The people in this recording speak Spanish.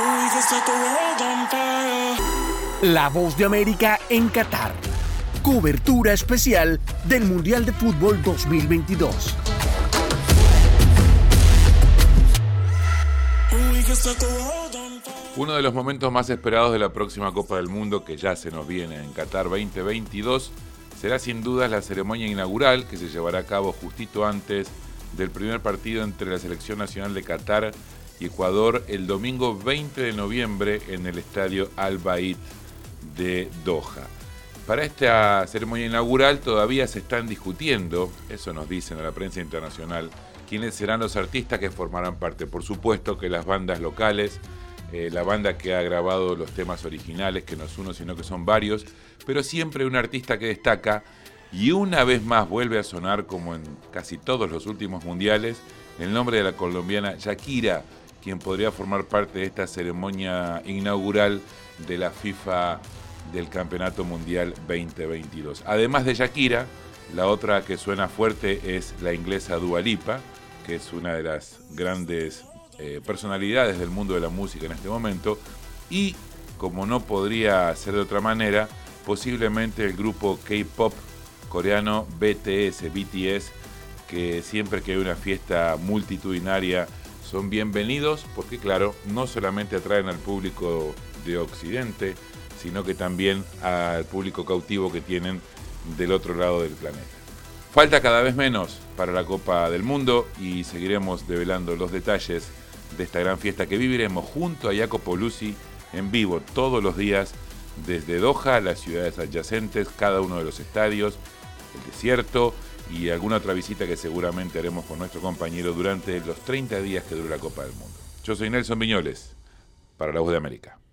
La Voz de América en Qatar. Cobertura especial del Mundial de Fútbol 2022. Uno de los momentos más esperados de la próxima Copa del Mundo, que ya se nos viene en Qatar 2022, será sin duda la ceremonia inaugural que se llevará a cabo justito antes del primer partido entre la Selección Nacional de Qatar y Ecuador el domingo 20 de noviembre en el estadio Al Bayt de Doha. Para esta ceremonia inaugural todavía se están discutiendo, eso nos dicen a la prensa internacional, quiénes serán los artistas que formarán parte. Por supuesto que las bandas locales, la banda que ha grabado los temas originales, que no es uno sino que son varios, pero siempre un artista que destaca y una vez más vuelve a sonar, como en casi todos los últimos mundiales, el nombre de la colombiana Shakira, quien podría formar parte de esta ceremonia inaugural de la FIFA del Campeonato Mundial 2022. Además de Shakira, la otra que suena fuerte es la inglesa Dua Lipa, que es una de las grandes personalidades del mundo de la música en este momento, y como no podría ser de otra manera, posiblemente el grupo K-pop coreano BTS, que siempre que hay una fiesta multitudinaria son bienvenidos, porque claro, no solamente atraen al público de Occidente, sino que también al público cautivo que tienen del otro lado del planeta. Falta cada vez menos para la Copa del Mundo y seguiremos develando los detalles de esta gran fiesta que viviremos junto a Jacopo Luzzi en vivo todos los días desde Doha, las ciudades adyacentes, cada uno de los estadios, el desierto y alguna otra visita que seguramente haremos con nuestro compañero durante los 30 días que dura la Copa del Mundo. Yo soy Nelson Viñoles, para La Voz de América.